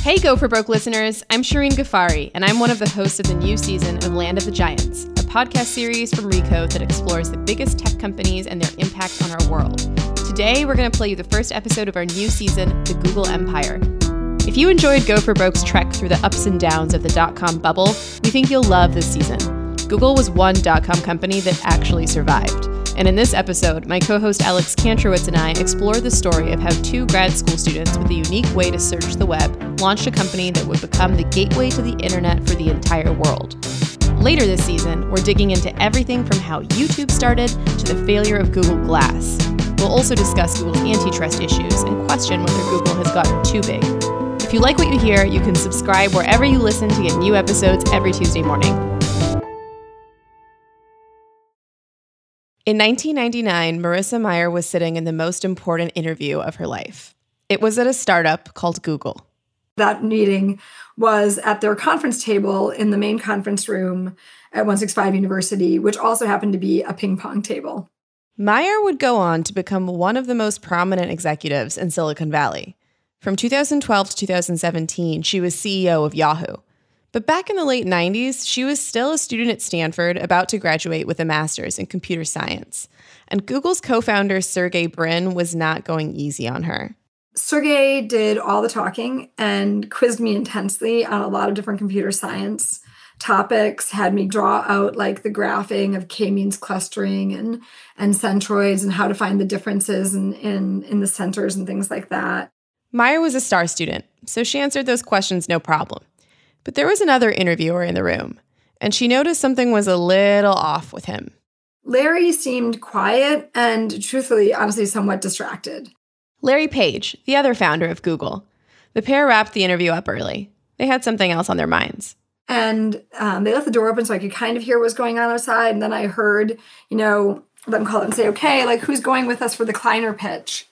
Hey Go for Broke listeners, I'm Shireen Ghaffari, and I'm one of the hosts of the new season of Land of the Giants, a podcast series from Recode that explores the biggest tech companies and their impact on our world. Today, we're going to play you the first episode of our new season, The Google Empire. If you enjoyed Go for Broke's trek through the ups and downs of the dot-com bubble, we think you'll love this season. Google was one dot-com company that actually survived. And in this episode, my co-host Alex Kantrowitz and I explore the story of how two grad school students with a unique way to search the web launched a company that would become the gateway to the internet for the entire world. Later this season, we're digging into everything from how YouTube started to the failure of Google Glass. We'll also discuss Google's antitrust issues and question whether Google has gotten too big. If you like what you hear, you can subscribe wherever you listen to get new episodes every Tuesday morning. In 1999, Marissa Mayer was sitting in the most important interview of her life. It was at a startup called Google. That meeting was at their conference table in the main conference room at 165 University, which also happened to be a ping pong table. Mayer would go on to become one of the most prominent executives in Silicon Valley. From 2012 to 2017, she was CEO of Yahoo. But back in the late 90s, she was still a student at Stanford about to graduate with a master's in computer science. And Google's co-founder, Sergey Brin, was not going easy on her. Sergey did all the talking and quizzed me intensely on a lot of different computer science topics, had me draw out like the graphing of k-means clustering and centroids and how to find the differences in the centers and things like that. Mayer was a star student, so she answered those questions no problem. But there was another interviewer in the room, and she noticed something was a little off with him. Larry seemed quiet and, truthfully, honestly, somewhat distracted. Larry Page, the other founder of Google. The pair wrapped the interview up early. They had something else on their minds. And they left the door open so I could kind of hear what was going on outside. And then I heard, them call and say, okay, like, who's going with us for the Kleiner pitch?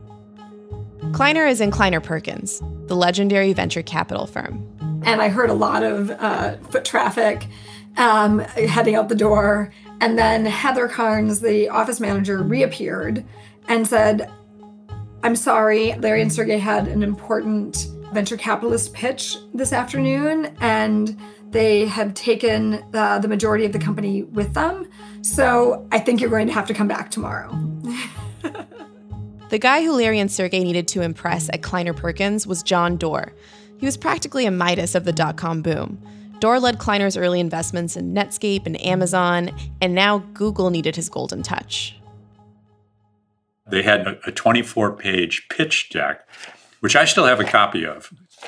Kleiner is in Kleiner Perkins, the legendary venture capital firm. And I heard a lot of foot traffic heading out the door. And then Heather Carnes, the office manager, reappeared and said, I'm sorry, Larry and Sergey had an important venture capitalist pitch this afternoon, and they have taken the majority of the company with them. So I think you're going to have to come back tomorrow. The guy who Larry and Sergey needed to impress at Kleiner Perkins was John Doerr. He was practically a Midas of the dot-com boom. Doerr led Kleiner's early investments in Netscape and Amazon, and now Google needed his golden touch. They had a 24-page pitch deck, which I still have a copy of.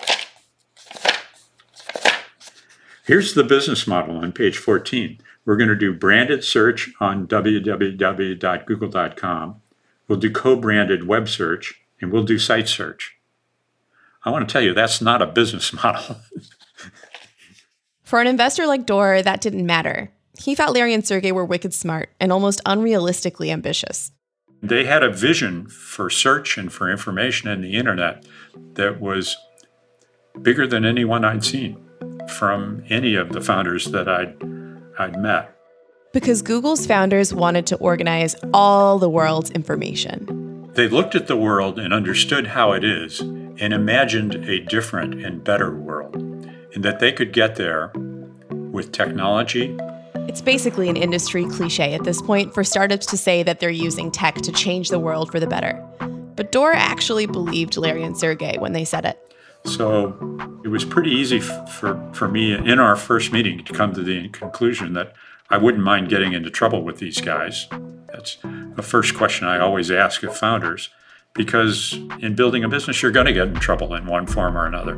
Here's the business model on page 14. We're going to do branded search on www.google.com. We'll do co-branded web search, and we'll do site search. I want to tell you, that's not a business model. For an investor like Doerr, that didn't matter. He thought Larry and Sergey were wicked smart and almost unrealistically ambitious. They had a vision for search and for information in the internet that was bigger than anyone I'd seen from any of the founders that I'd met. Because Google's founders wanted to organize all the world's information. They looked at the world and understood how it is and imagined a different and better world, and that they could get there with technology. It's basically an industry cliche at this point for startups to say that they're using tech to change the world for the better. But Doerr actually believed Larry and Sergey when they said it. So it was pretty easy for me in our first meeting to come to the conclusion that I wouldn't mind getting into trouble with these guys. That's the first question I always ask of founders, because in building a business, you're going to get in trouble in one form or another.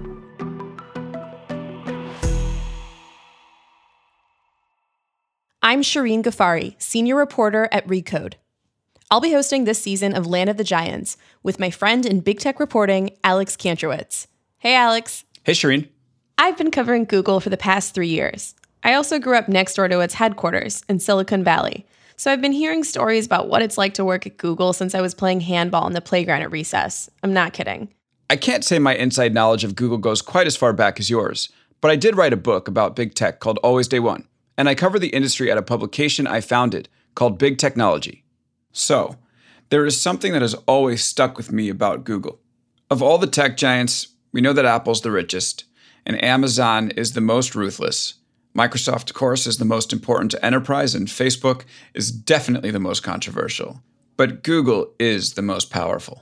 I'm Shireen Ghaffari, senior reporter at Recode. I'll be hosting this season of Land of the Giants with my friend in big tech reporting, Alex Kantrowitz. Hey, Alex. Hey, Shireen. I've been covering Google for the past 3 years. I also grew up next door to its headquarters in Silicon Valley. So I've been hearing stories about what it's like to work at Google since I was playing handball in the playground at recess. I'm not kidding. I can't say my inside knowledge of Google goes quite as far back as yours, but I did write a book about big tech called Always Day One, and I cover the industry at a publication I founded called Big Technology. So, there is something that has always stuck with me about Google. Of all the tech giants, We know that Apple's the richest, and Amazon is the most ruthless. Microsoft, of course, is the most important to enterprise, and Facebook is definitely the most controversial. But Google is the most powerful.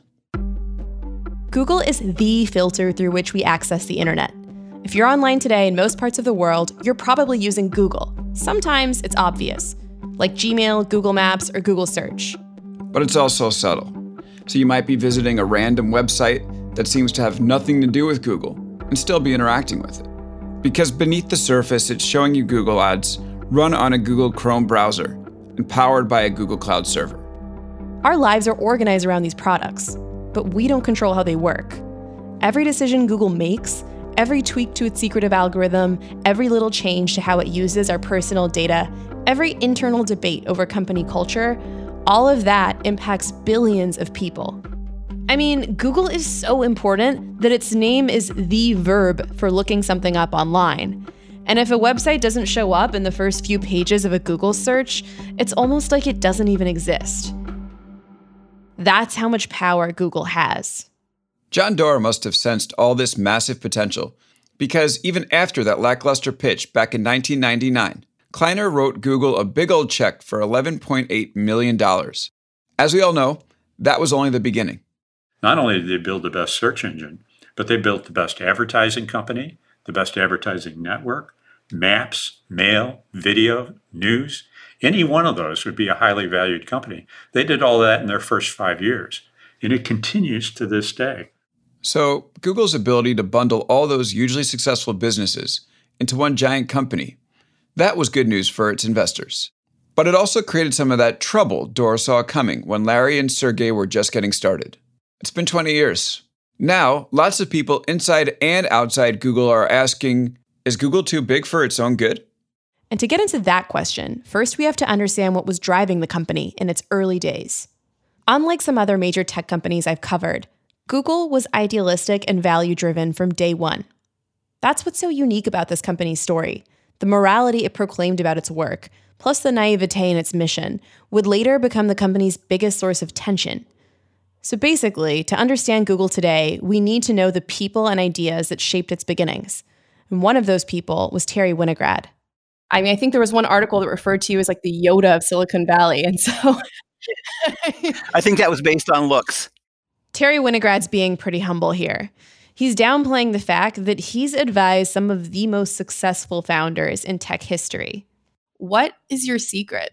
Google is the filter through which we access the internet. If you're online today in most parts of the world, you're probably using Google. Sometimes it's obvious, like Gmail, Google Maps, or Google Search. But it's also subtle. So you might be visiting a random website that seems to have nothing to do with Google and still be interacting with it. Because beneath the surface, it's showing you Google ads run on a Google Chrome browser and powered by a Google Cloud server. Our lives are organized around these products, but we don't control how they work. Every decision Google makes, every tweak to its secretive algorithm, every little change to how it uses our personal data, every internal debate over company culture, all of that impacts billions of people. I mean, Google is so important that its name is the verb for looking something up online. And if a website doesn't show up in the first few pages of a Google search, it's almost like it doesn't even exist. That's how much power Google has. John Doerr must have sensed all this massive potential, because even after that lackluster pitch back in 1999, Kleiner wrote Google a big old check for $11.8 million. As we all know, that was only the beginning. Not only did they build the best search engine, but they built the best advertising company, the best advertising network, maps, mail, video, news. Any one of those would be a highly valued company. They did all that in their first 5 years, and it continues to this day. So Google's ability to bundle all those hugely successful businesses into one giant company, that was good news for its investors. But it also created some of that trouble Doerr saw coming when Larry and Sergey were just getting started. It's been 20 years. Now, lots of people inside and outside Google are asking, is Google too big for its own good? And to get into that question, first we have to understand what was driving the company in its early days. Unlike some other major tech companies I've covered, Google was idealistic and value-driven from day one. That's what's so unique about this company's story. The morality it proclaimed about its work, plus the naivete in its mission, would later become the company's biggest source of tension. So basically, to understand Google today, we need to know the people and ideas that shaped its beginnings. And one of those people was Terry Winograd. I mean, I think there was one article that referred to you as like the Yoda of Silicon Valley. And so I think that was based on looks. Terry Winograd's being pretty humble here. He's downplaying the fact that he's advised some of the most successful founders in tech history. What is your secret?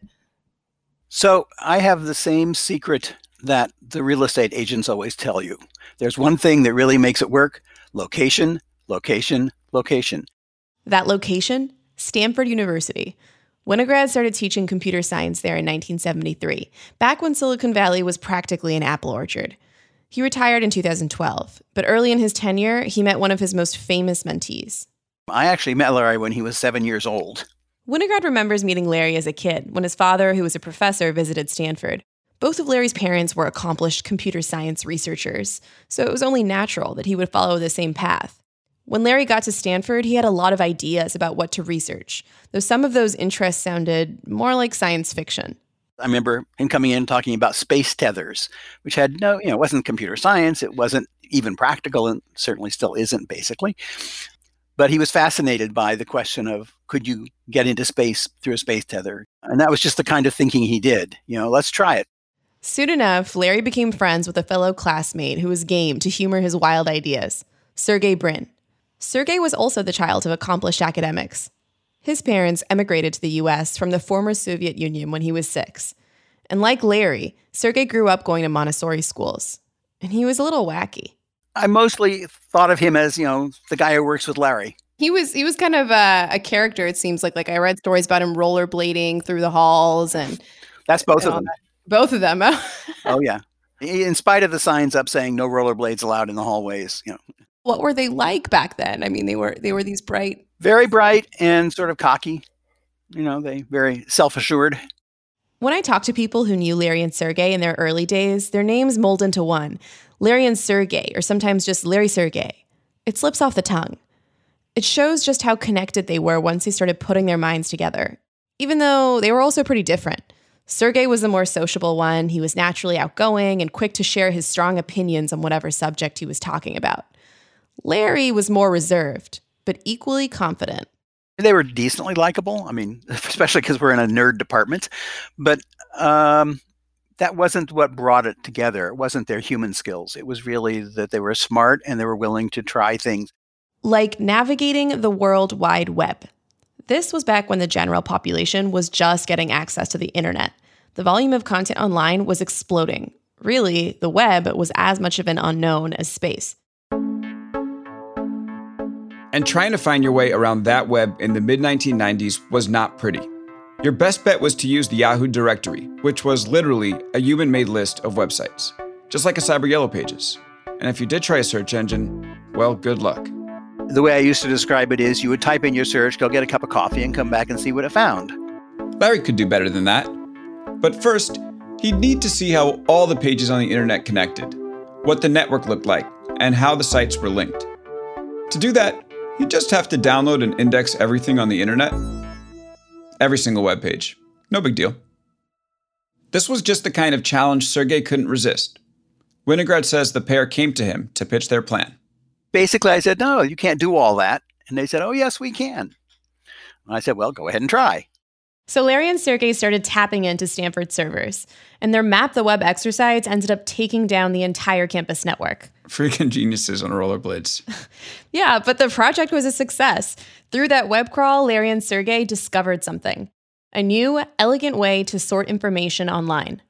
So I have the same secret that the real estate agents always tell you. There's one thing that really makes it work: location, location, location. That location? Stanford University. Winograd started teaching computer science there in 1973, back when Silicon Valley was practically an apple orchard. He retired in 2012, but early in his tenure, he met one of his most famous mentees. I actually met Larry when he was 7 years old. Winograd remembers meeting Larry as a kid when his father, who was a professor, visited Stanford. Both of Larry's parents were accomplished computer science researchers, so it was only natural that he would follow the same path. When Larry got to Stanford, he had a lot of ideas about what to research, though some of those interests sounded more like science fiction. I remember him coming in talking about space tethers, which had no, it wasn't computer science. It wasn't even practical, and certainly still isn't, basically. But he was fascinated by the question of, could you get into space through a space tether? And that was just the kind of thinking he did. Let's try it. Soon enough, Larry became friends with a fellow classmate who was game to humor his wild ideas, Sergey Brin. Sergey was also the child of accomplished academics. His parents emigrated to the U.S. from the former Soviet Union when he was 6. And like Larry, Sergey grew up going to Montessori schools. And he was a little wacky. I mostly thought of him as, the guy who works with Larry. He was kind of a character, it seems like. Like I read stories about him rollerblading through the halls and... That's both of them. Both of them. Oh, yeah. In spite of the signs up saying no rollerblades allowed in the hallways, What were they like back then? I mean, they were these bright... Very bright and sort of cocky. They very self-assured. When I talk to people who knew Larry and Sergey in their early days, their names mold into one. Larry and Sergey, or sometimes just Larry Sergey. It slips off the tongue. It shows just how connected they were once they started putting their minds together, even though they were also pretty different. Sergey was the more sociable one. He was naturally outgoing and quick to share his strong opinions on whatever subject he was talking about. Larry was more reserved, but equally confident. They were decently likable. I mean, especially because we're in a nerd department. But that wasn't what brought it together. It wasn't their human skills. It was really that they were smart and they were willing to try things. Like navigating the World Wide Web. This was back when the general population was just getting access to the internet. The volume of content online was exploding. Really, the web was as much of an unknown as space. And trying to find your way around that web in the mid-1990s was not pretty. Your best bet was to use the Yahoo directory, which was literally a human-made list of websites, just like a Cyber Yellow Pages. And if you did try a search engine, well, good luck. The way I used to describe it is you would type in your search, go get a cup of coffee, and come back and see what it found. Larry could do better than that. But first, he'd need to see how all the pages on the internet connected, what the network looked like, and how the sites were linked. To do that, you just have to download and index everything on the internet. Every single web page. No big deal. This was just the kind of challenge Sergey couldn't resist. Winograd says the pair came to him to pitch their plan. Basically, I said, no, you can't do all that. And they said, oh, yes, we can. And I said, well, go ahead and try. So Larry and Sergey started tapping into Stanford servers, and their Map the Web exercise ended up taking down the entire campus network. Freaking geniuses on rollerblades. Yeah, but the project was a success. Through that web crawl, Larry and Sergey discovered something. A new, elegant way to sort information online.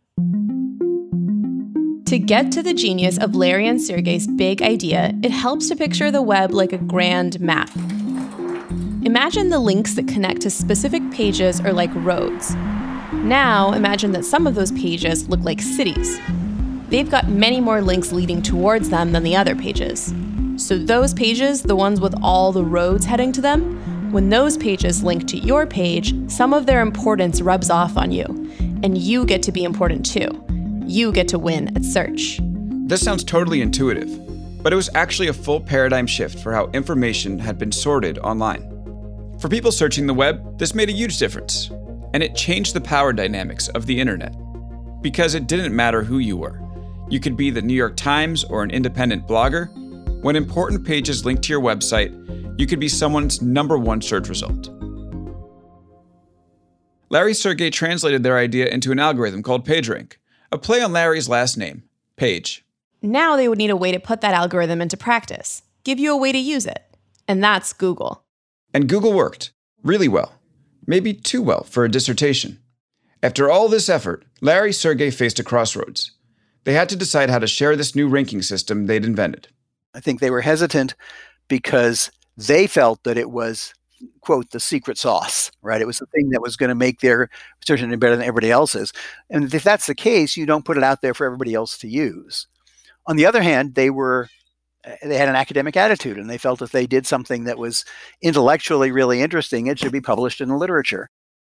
To get to the genius of Larry and Sergey's big idea, it helps to picture the web like a grand map. Imagine the links that connect to specific pages are like roads. Now, imagine that some of those pages look like cities. They've got many more links leading towards them than the other pages. So those pages, the ones with all the roads heading to them, when those pages link to your page, some of their importance rubs off on you. And you get to be important too. You get to win at search. This sounds totally intuitive, but it was actually a full paradigm shift for how information had been sorted online. For people searching the web, this made a huge difference, and it changed the power dynamics of the internet. Because it didn't matter who you were. You could be the New York Times or an independent blogger. When important pages linked to your website, you could be someone's #1 search result. Larry Sergey translated their idea into an algorithm called PageRank, a play on Larry's last name, Page. Now they would need a way to put that algorithm into practice, give you a way to use it. And that's Google. And Google worked, really well. Maybe too well for a dissertation. After all this effort, Larry Sergey faced a crossroads. They had to decide how to share this new ranking system they'd invented. I think they were hesitant because they felt that it was, quote, the secret sauce, right? It was the thing that was going to make their search engine better than everybody else's. And if that's the case, you don't put it out there for everybody else to use. On the other hand, they had an academic attitude, and they felt if they did something that was intellectually really interesting, it should be published in the literature.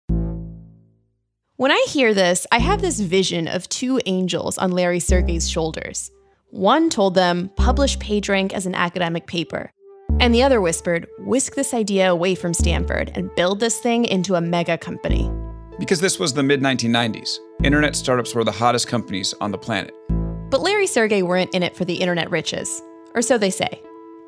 When I hear this, I have this vision of two angels on Larry Sergey's shoulders. One told them, publish PageRank as an academic paper. And the other whispered, whisk this idea away from Stanford and build this thing into a mega company. Because this was the mid-1990s. Internet startups were the hottest companies on the planet. But Larry Sergey weren't in it for the internet riches. Or so they say.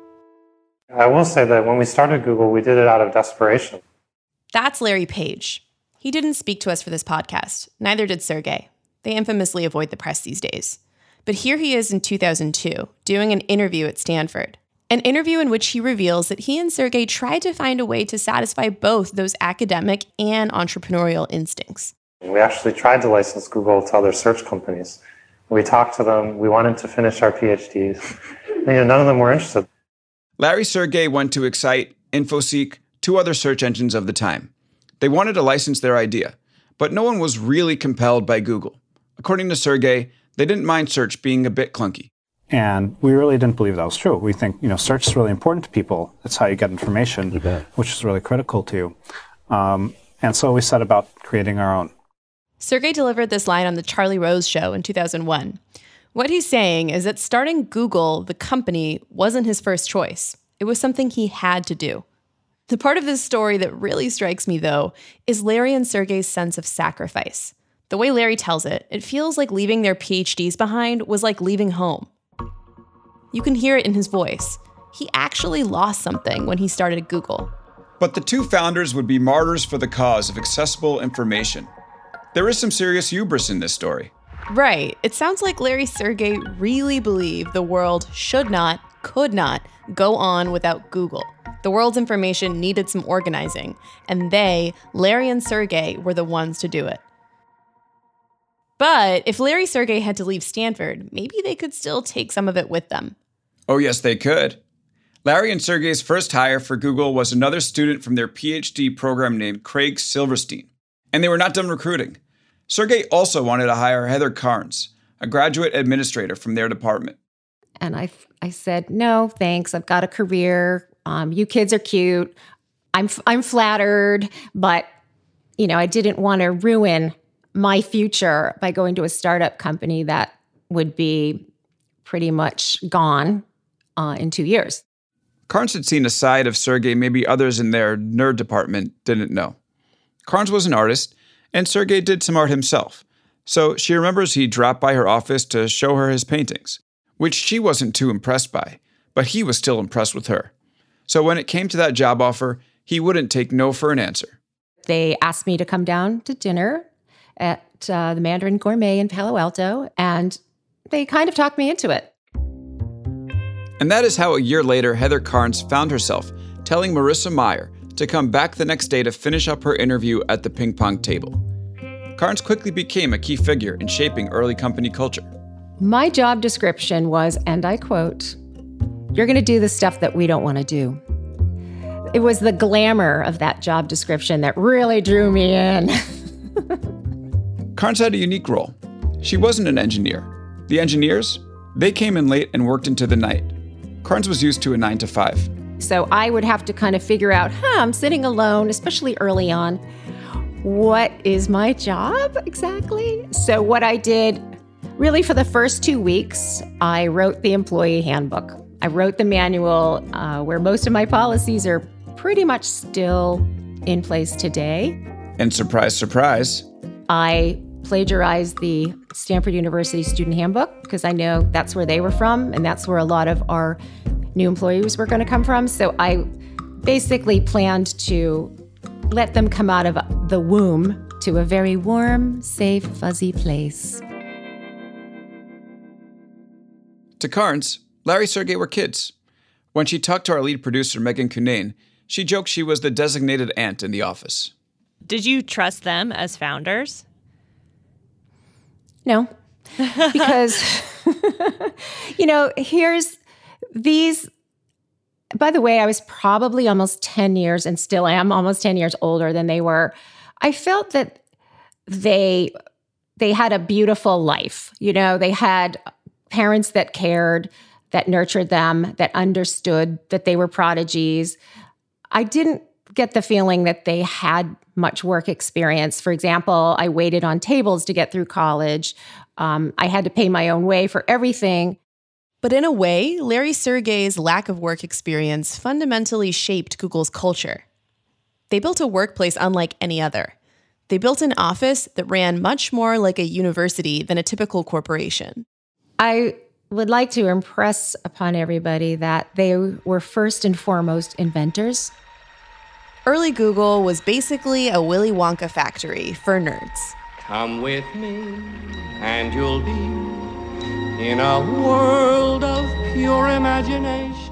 I will say that when we started Google, we did it out of desperation. That's Larry Page. He didn't speak to us for this podcast. Neither did Sergey. They infamously avoid the press these days. But here he is in 2002, doing an interview at Stanford. An interview in which he reveals that he and Sergey tried to find a way to satisfy both those academic and entrepreneurial instincts. We actually tried to license Google to other search companies. We talked to them. We wanted to finish our PhDs. And, none of them were interested. Larry Sergey went to Excite, InfoSeek, 2 other search engines of the time. They wanted to license their idea, but no one was really compelled by Google. According to Sergey, they didn't mind search being a bit clunky. And we really didn't believe that was true. We think, search is really important to people. It's how you get information, which is really critical to you. And so we set about creating our own. Sergey delivered this line on The Charlie Rose Show in 2001. What he's saying is that starting Google, the company, wasn't his first choice. It was something he had to do. The part of this story that really strikes me, though, is Larry and Sergey's sense of sacrifice. The way Larry tells it, it feels like leaving their PhDs behind was like leaving home. You can hear it in his voice. he actually lost something when he started Google. But the two founders would be martyrs for the cause of accessible information. There is some serious hubris in this story. Right. It sounds like Larry Sergey really believed the world should not, could not go on without Google. The world's information needed some organizing, and they, Larry and Sergey, were the ones to do it. But if Larry Sergey had to leave Stanford, maybe they could still take some of it with them. Oh, yes, they could. Larry and Sergey's first hire for Google was another student from their PhD program named Craig Silverstein. And they were not done recruiting. Sergey also wanted to hire Heather Carnes, a graduate administrator from their department. And I said, no, thanks. I've got a career. You kids are cute. I'm flattered, but I didn't want to ruin my future by going to a startup company that would be pretty much gone in 2 years. Carnes had seen a side of Sergey maybe others in their nerd department didn't know. Carnes was an artist, and Sergey did some art himself. So she remembers he dropped by her office to show her his paintings, which she wasn't too impressed by, but he was still impressed with her. So when it came to that job offer, he wouldn't take no for an answer. They asked me to come down to dinner at the Mandarin Gourmet in Palo Alto, and they kind of talked me into it. And that is how a year later, Heather Carnes found herself telling Marissa Mayer to come back the next day to finish up her interview at the ping pong table. Carnes quickly became a key figure in shaping early company culture. My job description was, and I quote, "You're going to do the stuff that we don't want to do." It was the glamour of that job description that really drew me in. Carnes had a unique role. She wasn't an engineer. The engineers, they came in late and worked into the night. Carnes was used to a 9 to 5. So I would have to kind of figure out, I'm sitting alone, especially early on. What is my job exactly? So what I did, really for the first 2 weeks, I wrote the employee handbook. I wrote the manual where most of my policies are pretty much still in place today. And surprise, surprise, I plagiarized the Stanford University student handbook because I know that's where they were from and that's where a lot of our new employees were going to come from. So I basically planned to let them come out of the womb to a very warm, safe, fuzzy place. To Carnes, Larry Sergey were kids. When she talked to our lead producer, Megan Cunane, she joked she was the designated aunt in the office. Did you trust them as founders? No, because, here's these. By the way, I was probably almost 10 years and still am almost 10 years older than they were. I felt that they had a beautiful life. They had parents that cared, that nurtured them, that understood that they were prodigies. I didn't get the feeling that they had much work experience. For example, I waited on tables to get through college. I had to pay my own way for everything. But in a way, Larry Sergey's lack of work experience fundamentally shaped Google's culture. They built a workplace unlike any other. They built an office that ran much more like a university than a typical corporation. I would like to impress upon everybody that they were first and foremost inventors. Early Google was basically a Willy Wonka factory for nerds. Come with me and you'll be in a world of pure imagination.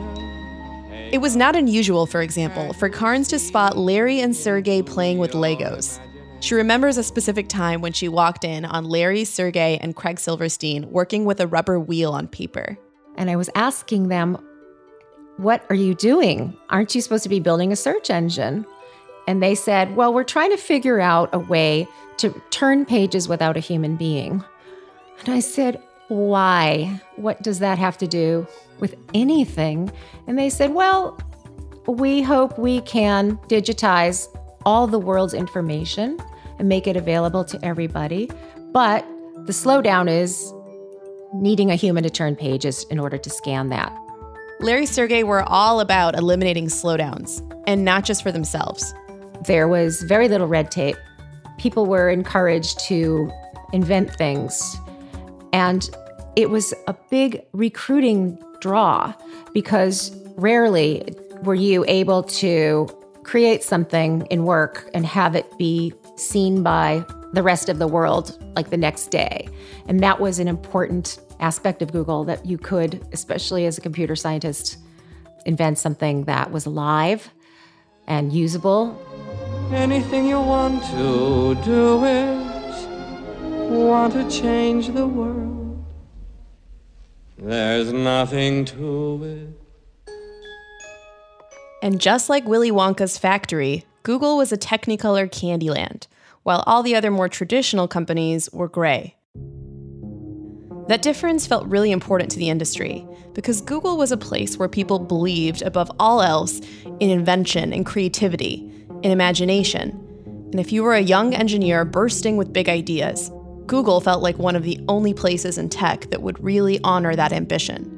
It was not unusual, for example, for Carnes to spot Larry and Sergey playing with Legos. She remembers a specific time when she walked in on Larry, Sergey, and Craig Silverstein working with a rubber wheel on paper. And I was asking them, what are you doing? Aren't you supposed to be building a search engine? And they said, well, we're trying to figure out a way to turn pages without a human being. And I said, why? What does that have to do with anything? And they said, well, we hope we can digitize all the world's information and make it available to everybody. But the slowdown is needing a human to turn pages in order to scan that. Larry Sergey were all about eliminating slowdowns, and not just for themselves. There was very little red tape. People were encouraged to invent things. And it was a big recruiting draw, because rarely were you able to create something in work and have it be seen by the rest of the world like the next day. And that was an important aspect of Google, that you could, especially as a computer scientist, invent something that was alive and usable. Anything you want to do it, want to change the world. There's nothing to it. And just like Willy Wonka's factory, Google was a Technicolor Candyland, while all the other more traditional companies were gray. That difference felt really important to the industry because Google was a place where people believed, above all else, in invention and creativity, in imagination. And if you were a young engineer bursting with big ideas, Google felt like one of the only places in tech that would really honor that ambition.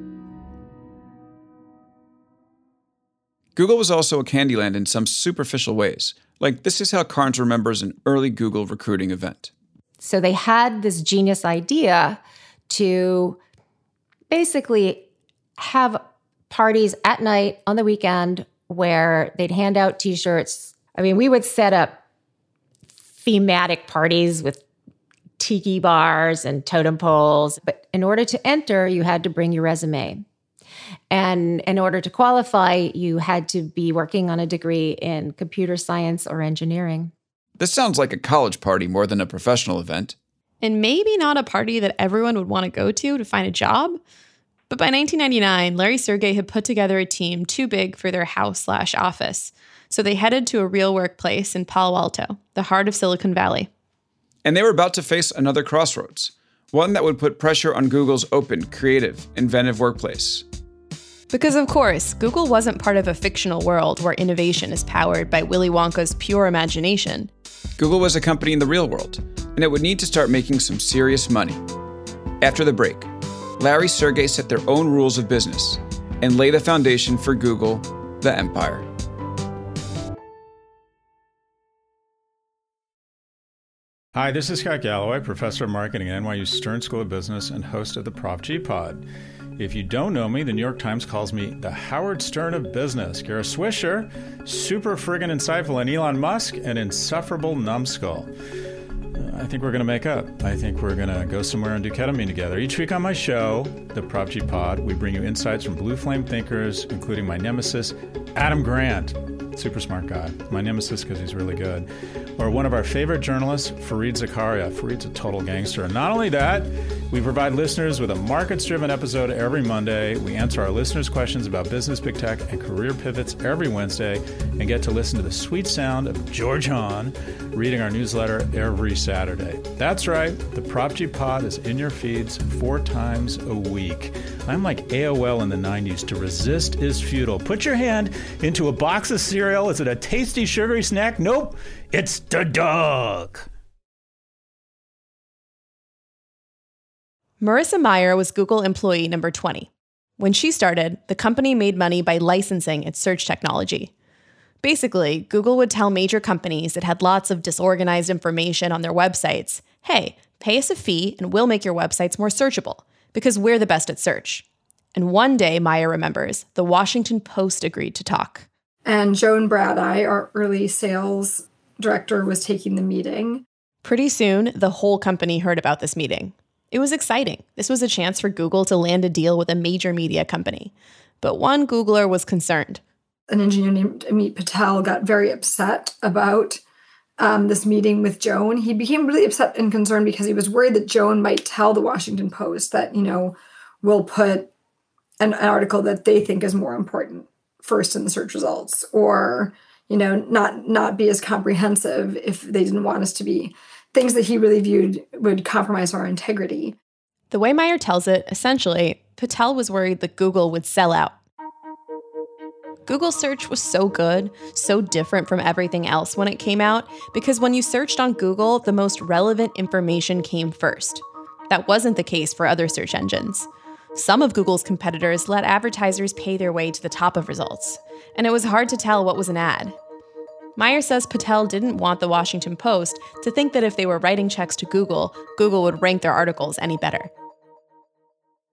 Google was also a Candyland in some superficial ways. Like, this is how Carnes remembers an early Google recruiting event. So they had this genius idea to basically have parties at night on the weekend where they'd hand out T-shirts. I mean, we would set up thematic parties with tiki bars and totem poles. But in order to enter, you had to bring your resume. And in order to qualify, you had to be working on a degree in computer science or engineering. This sounds like a college party more than a professional event. And maybe not a party that everyone would want to go to find a job. But by 1999, Larry Sergey had put together a team too big for their house/office. So they headed to a real workplace in Palo Alto, the heart of Silicon Valley. And they were about to face another crossroads, one that would put pressure on Google's open, creative, inventive workplace. Because of course, Google wasn't part of a fictional world where innovation is powered by Willy Wonka's pure imagination. Google was a company in the real world, and it would need to start making some serious money. After the break, Larry Sergey set their own rules of business and lay the foundation for Google, the empire. Hi, this is Scott Galloway, professor of marketing at NYU Stern School of Business and host of the Prop G Pod. If you don't know me, the New York Times calls me the Howard Stern of business. Kara Swisher, super friggin' insightful, and Elon Musk, an insufferable numbskull. I think we're going to make up. I think we're going to go somewhere and do ketamine together. Each week on my show, the Prop G Pod, we bring you insights from blue flame thinkers, including my nemesis, Adam Grant. Super smart guy. My nemesis because he's really good. Or one of our favorite journalists, Fareed Zakaria. Fareed's a total gangster. And not only that, we provide listeners with a markets-driven episode every Monday. We answer our listeners' questions about business, big tech, and career pivots every Wednesday, and get to listen to the sweet sound of George Hahn reading our newsletter every Saturday. That's right, the Prop G Pod is in your feeds 4 times a week. I'm like AOL in the 90s. To resist is futile. Put your hand into a box of cereal. Is it a tasty, sugary snack? Nope, it's the dog. Marissa Mayer was Google employee number 20. When she started, the company made money by licensing its search technology. Basically, Google would tell major companies that had lots of disorganized information on their websites, hey, pay us a fee and we'll make your websites more searchable, because we're the best at search. And one day, Mayer remembers, the Washington Post agreed to talk. And Joan Bradeye, our early sales director, was taking the meeting. Pretty soon, the whole company heard about this meeting. It was exciting. This was a chance for Google to land a deal with a major media company. But one Googler was concerned. An engineer named Amit Patel got very upset about this meeting with Joan. He became really upset and concerned because he was worried that Joan might tell the Washington Post that, we'll put an article that they think is more important first in the search results, or, not be as comprehensive if they didn't want us to be. Things that he really viewed would compromise our integrity. The way Mayer tells it, essentially, Patel was worried that Google would sell out. Google search was so good, so different from everything else when it came out, because when you searched on Google, the most relevant information came first. That wasn't the case for other search engines. Some of Google's competitors let advertisers pay their way to the top of results, and it was hard to tell what was an ad. Mayer says Patel didn't want the Washington Post to think that if they were writing checks to Google, Google would rank their articles any better.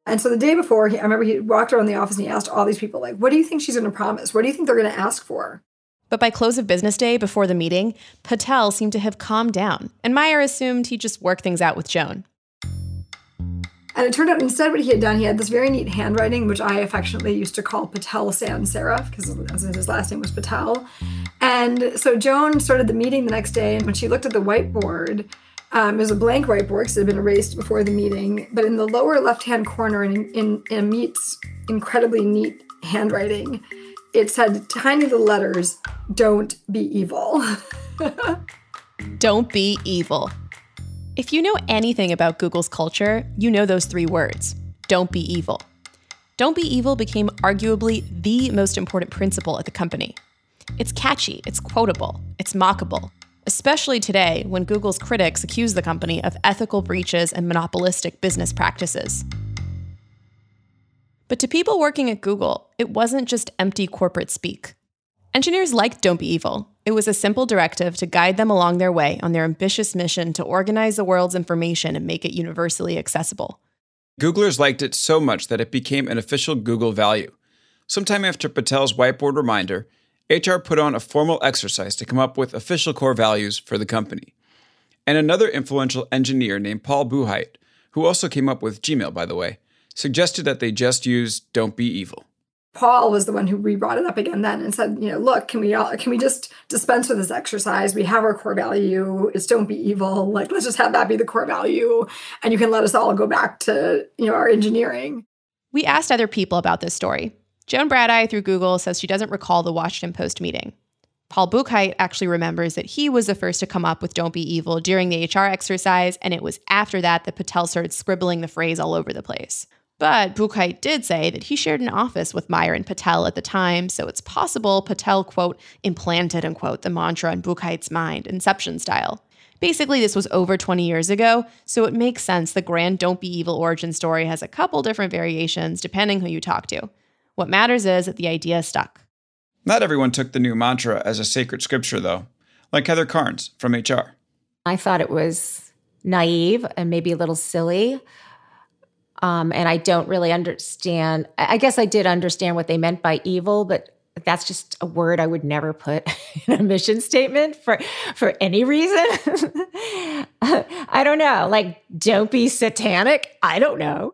And so the day before, I remember he walked around the office and he asked all these people, like, what do you think she's going to promise? What do you think they're going to ask for? But by close of business day before the meeting, Patel seemed to have calmed down, and Meyer assumed he'd just work things out with Joan. And it turned out instead what he had done, he had this very neat handwriting, which I affectionately used to call Patel Sans Serif, because his last name was Patel. And so Joan started the meeting the next day, and when she looked at the whiteboard, it was a blank whiteboard because it had been erased before the meeting. But in the lower left-hand corner, in Amit's incredibly neat handwriting, it said tiny little letters, "Don't be evil." Don't be evil. If you know anything about Google's culture, you know those 3 words, don't be evil. Don't be evil became arguably the most important principle at the company. It's catchy, it's quotable, it's mockable, especially today when Google's critics accuse the company of ethical breaches and monopolistic business practices. But to people working at Google, it wasn't just empty corporate speak. Engineers liked Don't Be Evil. It was a simple directive to guide them along their way on their ambitious mission to organize the world's information and make it universally accessible. Googlers liked it so much that it became an official Google value. Sometime after Patel's whiteboard reminder, HR put on a formal exercise to come up with official core values for the company. And another influential engineer named Paul Buchheit, who also came up with Gmail, by the way, suggested that they just use Don't Be Evil. Paul was the one who re-brought it up again then and said, look, can we just dispense with this exercise? We have our core value. It's don't be evil. Like, let's just have that be the core value. And you can let us all go back to, our engineering. We asked other people about this story. Joan Bradeye through Google says she doesn't recall the Washington Post meeting. Paul Buchheit actually remembers that he was the first to come up with Don't Be Evil during the HR exercise, and it was after that Patel started scribbling the phrase all over the place. But Buchheit did say that he shared an office with Meyer and Patel at the time, so it's possible Patel, quote, implanted, unquote, the mantra in Buchheit's mind, Inception style. Basically, this was over 20 years ago, so it makes sense the grand Don't Be Evil origin story has a couple different variations depending who you talk to. What matters is that the idea stuck. Not everyone took the new mantra as a sacred scripture, though, like Heather Carnes from HR. I thought it was naive and maybe a little silly. And I don't really understand. I guess I did understand what they meant by evil, but that's just a word I would never put in a mission statement for any reason. I don't know. Like, don't be satanic. I don't know.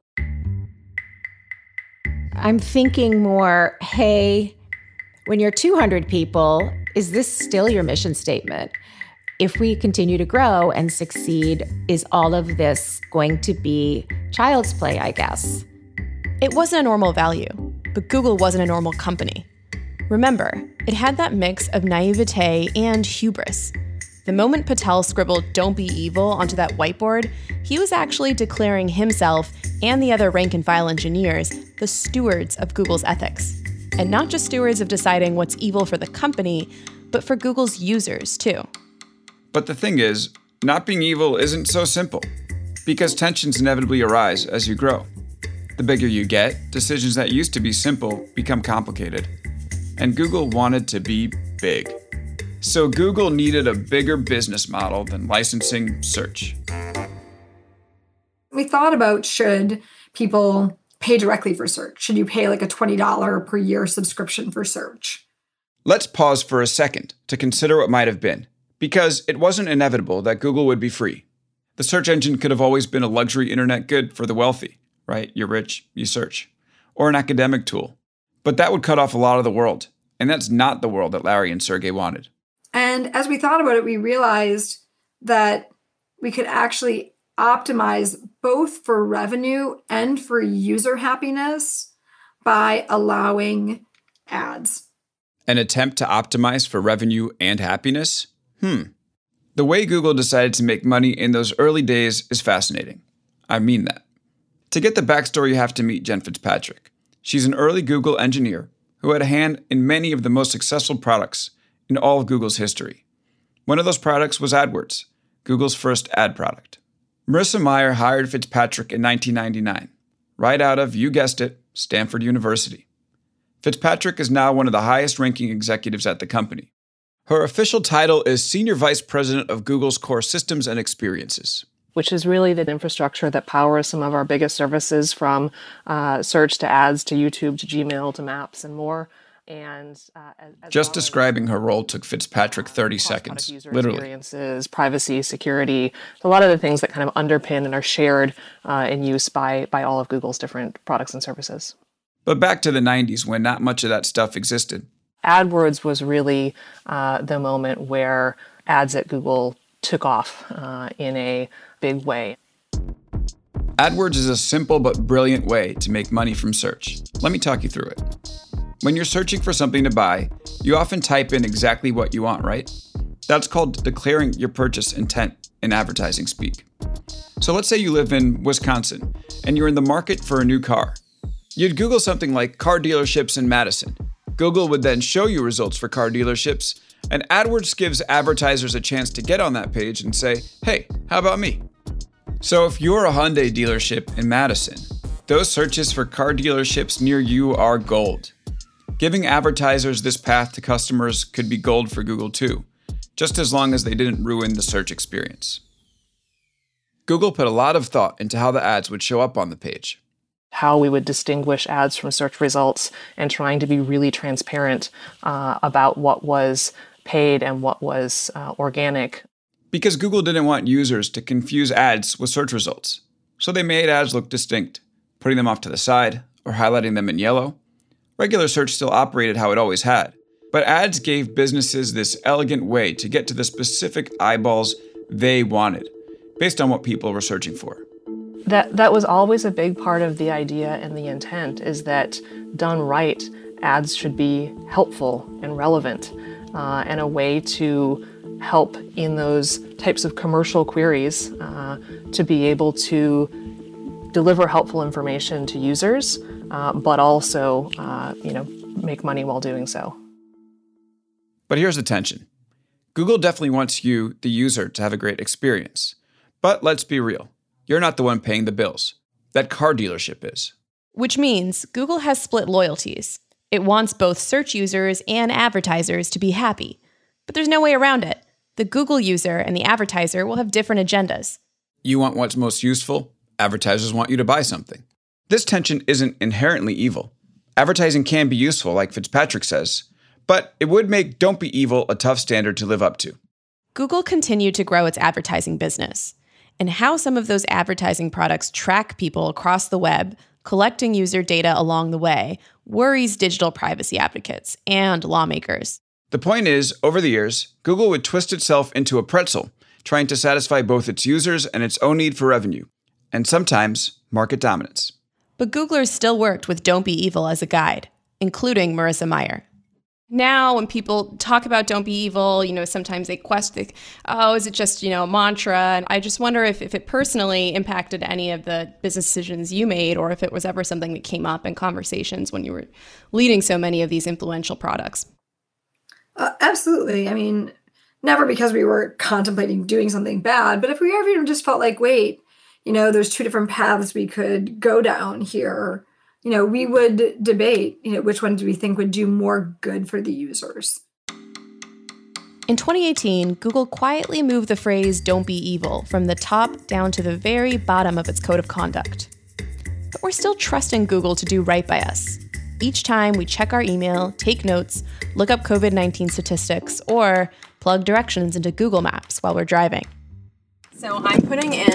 I'm thinking more, hey, when you're 200 people, is this still your mission statement? If we continue to grow and succeed, is all of this going to be child's play, I guess? It wasn't a normal value, but Google wasn't a normal company. Remember, it had that mix of naivete and hubris. The moment Patel scribbled "Don't be evil" onto that whiteboard, he was actually declaring himself and the other rank-and-file engineers the stewards of Google's ethics. And not just stewards of deciding what's evil for the company, but for Google's users, too. But the thing is, not being evil isn't so simple, because tensions inevitably arise as you grow. The bigger you get, decisions that used to be simple become complicated. And Google wanted to be big. So Google needed a bigger business model than licensing search. We thought about, should people pay directly for search? Should you pay like a $20 per year subscription for search? Let's pause for a second to consider what might have been, because it wasn't inevitable that Google would be free. The search engine could have always been a luxury internet good for the wealthy, right? You're rich, you search. Or an academic tool. But that would cut off a lot of the world, and that's not the world that Larry and Sergey wanted. And as we thought about it, we realized that we could actually optimize both for revenue and for user happiness by allowing ads. An attempt to optimize for revenue and happiness? The way Google decided to make money in those early days is fascinating. I mean that. To get the backstory, you have to meet Jen Fitzpatrick. She's an early Google engineer who had a hand in many of the most successful products in all of Google's history. One of those products was AdWords, Google's first ad product. Marissa Mayer hired Fitzpatrick in 1999, right out of, you guessed it, Stanford University. Fitzpatrick is now one of the highest-ranking executives at the company. Her official title is Senior Vice President of Google's Core Systems and Experiences. which is really the infrastructure that powers some of our biggest services, from search to ads to YouTube to Gmail to Maps and more. And just describing her role took Fitzpatrick 30 seconds, literally. Experiences, privacy, security, a lot of the things that kind of underpin and are shared in use by all of Google's different products and services. But back to the 90s, when not much of that stuff existed. AdWords was really the moment where ads at Google took off in a big way. AdWords is a simple but brilliant way to make money from search. Let me talk you through it. When you're searching for something to buy, you often type in exactly what you want, right? That's called declaring your purchase intent in advertising speak. So let's say you live in Wisconsin and you're in the market for a new car. You'd Google something like car dealerships in Madison. Google would then show you results for car dealerships, and AdWords gives advertisers a chance to get on that page and say, hey, how about me? So if you're a Hyundai dealership in Madison, those searches for car dealerships near you are gold. Giving advertisers this path to customers could be gold for Google too, just as long as they didn't ruin the search experience. Google put a lot of thought into how the ads would show up on the page. How we would distinguish ads from search results, and trying to be really transparent about what was paid and what was organic. Because Google didn't want users to confuse ads with search results, so they made ads look distinct, putting them off to the side or highlighting them in yellow. Regular search still operated how it always had, but ads gave businesses this elegant way to get to the specific eyeballs they wanted, based on what people were searching for. That was always a big part of the idea and the intent, is that done right, ads should be helpful and relevant, and a way to help in those types of commercial queries to be able to deliver helpful information to users, but also make money while doing so. But here's the tension. Google definitely wants you, the user, to have a great experience. But let's be real. You're not the one paying the bills. That car dealership is. Which means Google has split loyalties. It wants both search users and advertisers to be happy. But there's no way around it. The Google user and the advertiser will have different agendas. You want what's most useful. Advertisers want you to buy something. This tension isn't inherently evil. Advertising can be useful, like Fitzpatrick says, but it would make don't be evil a tough standard to live up to. Google continued to grow its advertising business. And how some of those advertising products track people across the web, collecting user data along the way, worries digital privacy advocates and lawmakers. The point is, over the years, Google would twist itself into a pretzel, trying to satisfy both its users and its own need for revenue, and sometimes market dominance. But Googlers still worked with Don't Be Evil as a guide, including Marissa Mayer. Now, when people talk about Don't Be Evil, sometimes they question, is it just, a mantra? And I just wonder if it personally impacted any of the business decisions you made, or if it was ever something that came up in conversations when you were leading so many of these influential products. Absolutely. I mean, never because we were contemplating doing something bad, but if we ever just felt like, wait, there's two different paths we could go down here, we would debate, which one do we think would do more good for the users. In 2018, Google quietly moved the phrase "don't be evil" from the top down to the very bottom of its code of conduct. But we're still trusting Google to do right by us. Each time we check our email, take notes, look up COVID-19 statistics, or plug directions into Google Maps while we're driving. So I'm putting in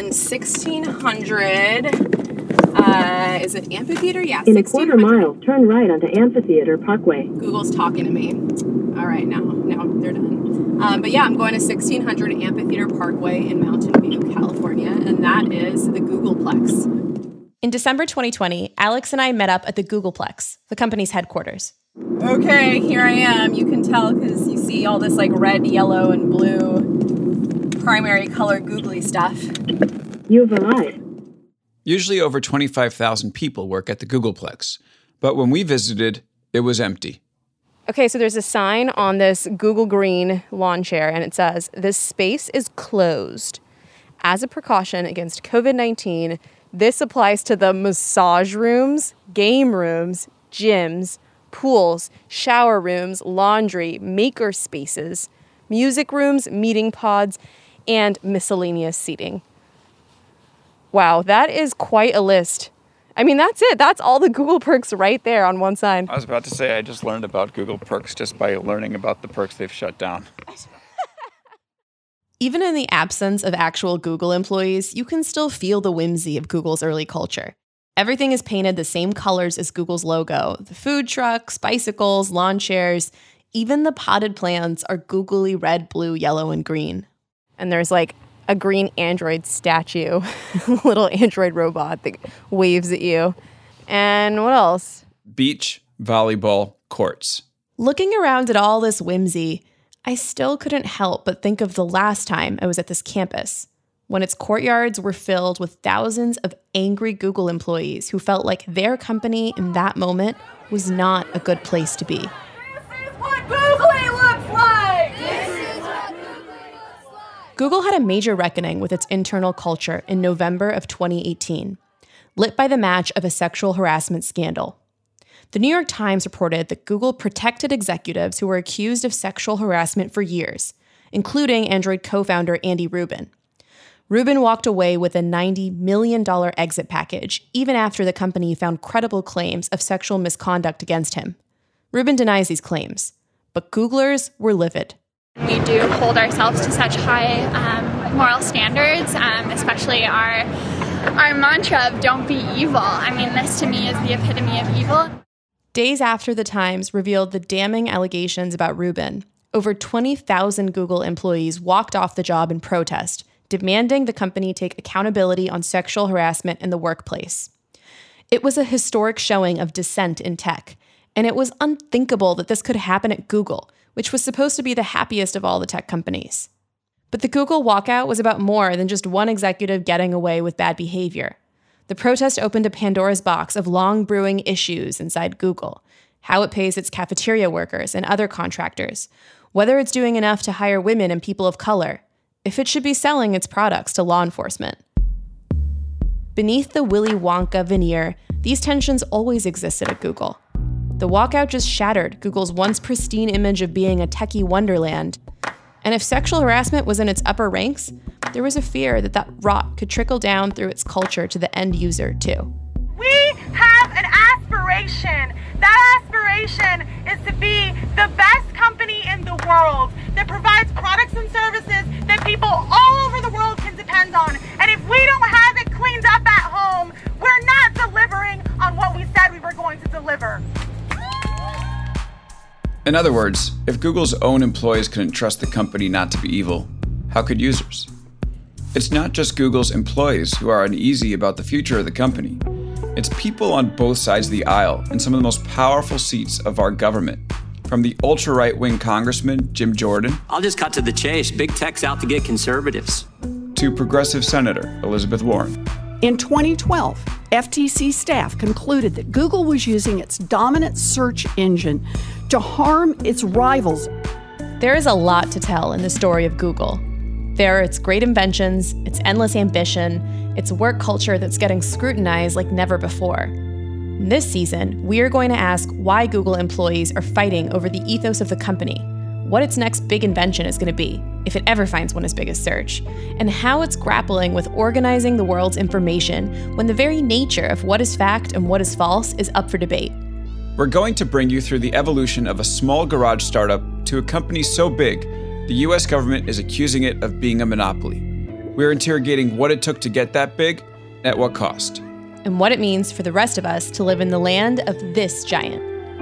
1600... is it Amphitheater? Yeah. In a quarter mile, turn right onto Amphitheater Parkway. Google's talking to me. All right, now they're done. But yeah, I'm going to 1600 Amphitheater Parkway in Mountain View, California, and that is the Googleplex. In December 2020, Alex and I met up at the Googleplex, the company's headquarters. Okay, here I am. You can tell because you see all this red, yellow, and blue primary color googly stuff. You've arrived. Usually over 25,000 people work at the Googleplex, but when we visited, it was empty. Okay, so there's a sign on this Google Green lawn chair, and it says, "This space is closed. As a precaution against COVID-19, this applies to the massage rooms, game rooms, gyms, pools, shower rooms, laundry, maker spaces, music rooms, meeting pods, and miscellaneous seating." Wow, that is quite a list. I mean, that's it. That's all the Google perks right there on one side. I was about to say, I just learned about Google perks just by learning about the perks they've shut down. Even in the absence of actual Google employees, you can still feel the whimsy of Google's early culture. Everything is painted the same colors as Google's logo. The food trucks, bicycles, lawn chairs, even the potted plants are googly red, blue, yellow, and green. And there's like a green Android statue, little Android robot that waves at you. And what else? Beach volleyball courts. Looking around at all this whimsy, I still couldn't help but think of the last time I was at this campus, when its courtyards were filled with thousands of angry Google employees who felt like their company in that moment was not a good place to be. This is what Googly looks like! Google had a major reckoning with its internal culture in November of 2018, lit by the match of a sexual harassment scandal. The New York Times reported that Google protected executives who were accused of sexual harassment for years, including Android co-founder Andy Rubin. Rubin walked away with a $90 million exit package, even after the company found credible claims of sexual misconduct against him. Rubin denies these claims, but Googlers were livid. We do hold ourselves to such high moral standards, especially our mantra of don't be evil. I mean, this to me is the epitome of evil. Days after the Times revealed the damning allegations about Rubin, over 20,000 Google employees walked off the job in protest, demanding the company take accountability on sexual harassment in the workplace. It was a historic showing of dissent in tech, and it was unthinkable that this could happen at Google, which was supposed to be the happiest of all the tech companies. But the Google walkout was about more than just one executive getting away with bad behavior. The protest opened a Pandora's box of long brewing issues inside Google, how it pays its cafeteria workers and other contractors, whether it's doing enough to hire women and people of color, if it should be selling its products to law enforcement. Beneath the Willy Wonka veneer, these tensions always existed at Google. The walkout just shattered Google's once pristine image of being a techie wonderland. And if sexual harassment was in its upper ranks, there was a fear that that rot could trickle down through its culture to the end user, too. We have an aspiration. That aspiration is to be the best company in the world that provides products and services that people all over the world can depend on. And if we don't have it cleaned up at home, we're not delivering on what we said we were going to deliver. In other words, if Google's own employees couldn't trust the company not to be evil, how could users? It's not just Google's employees who are uneasy about the future of the company. It's people on both sides of the aisle in some of the most powerful seats of our government. From the ultra-right-wing Congressman Jim Jordan. I'll just cut to the chase. Big tech's out to get conservatives. To progressive Senator Elizabeth Warren. In 2012, FTC staff concluded that Google was using its dominant search engine to harm its rivals. There is a lot to tell in the story of Google. There are its great inventions, its endless ambition, its work culture that's getting scrutinized like never before. This season, we are going to ask why Google employees are fighting over the ethos of the company, what its next big invention is going to be, if it ever finds one as big as search, and how it's grappling with organizing the world's information when the very nature of what is fact and what is false is up for debate. We're going to bring you through the evolution of a small garage startup to a company so big, the US government is accusing it of being a monopoly. We're interrogating what it took to get that big, at what cost. And what it means for the rest of us to live in the land of this giant.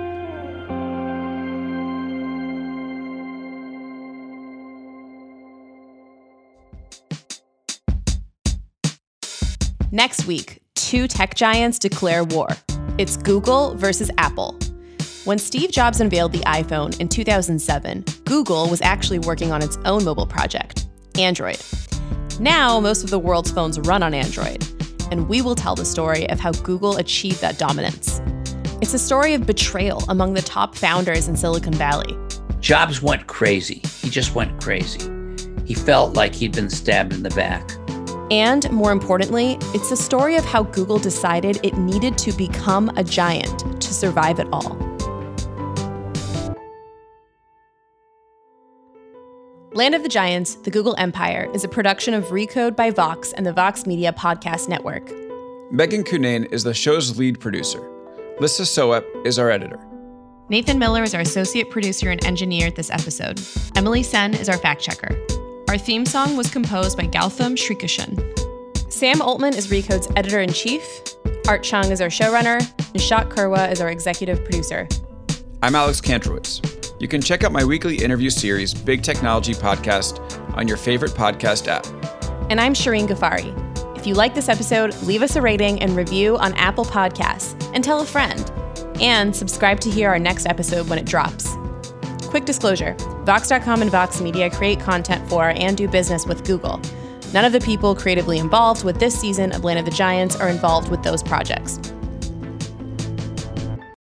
Next week, two tech giants declare war. It's Google versus Apple. When Steve Jobs unveiled the iPhone in 2007, Google was actually working on its own mobile project, Android. Now, most of the world's phones run on Android, and we will tell the story of how Google achieved that dominance. It's a story of betrayal among the top founders in Silicon Valley. Jobs went crazy. He just went crazy. He felt like he'd been stabbed in the back. And more importantly, it's a story of how Google decided it needed to become a giant to survive it all. Land of the Giants, The Google Empire is a production of Recode by Vox and the Vox Media Podcast Network. Megan Cunane is the show's lead producer. Lissa Soep is our editor. Nathan Miller is our associate producer and engineer at this episode. Emily Sen is our fact checker. Our theme song was composed by Gautam Srikishan. Sam Altman is Recode's editor-in-chief. Art Chung is our showrunner. Nishat Kurwa is our executive producer. I'm Alex Kantrowitz. You can check out my weekly interview series, Big Technology Podcast, on your favorite podcast app. And I'm Shireen Ghaffari. If you like this episode, leave us a rating and review on Apple Podcasts, and tell a friend. And subscribe to hear our next episode when it drops. Quick disclosure, Vox.com and Vox Media create content for and do business with Google. None of the people creatively involved with this season of Land of the Giants are involved with those projects.